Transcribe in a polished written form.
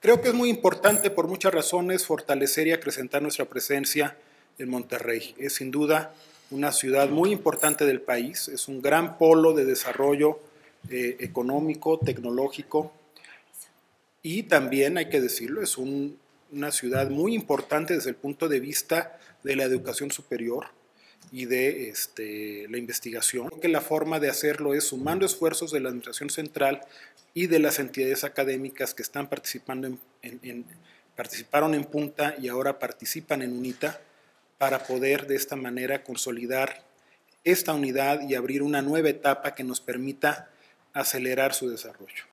Creo que es muy importante por muchas razones fortalecer y acrecentar nuestra presencia en Monterrey. Es sin duda una ciudad muy importante del país, es un gran polo de desarrollo económico, tecnológico y también, hay que decirlo, es una ciudad muy importante desde el punto de vista de la educación superior y de la investigación. Creo que la forma de hacerlo es sumando esfuerzos de la Administración Central y de las entidades académicas que están participando participaron en Punta y ahora participan en UNITA para poder de esta manera consolidar esta unidad y abrir una nueva etapa que nos permita acelerar su desarrollo.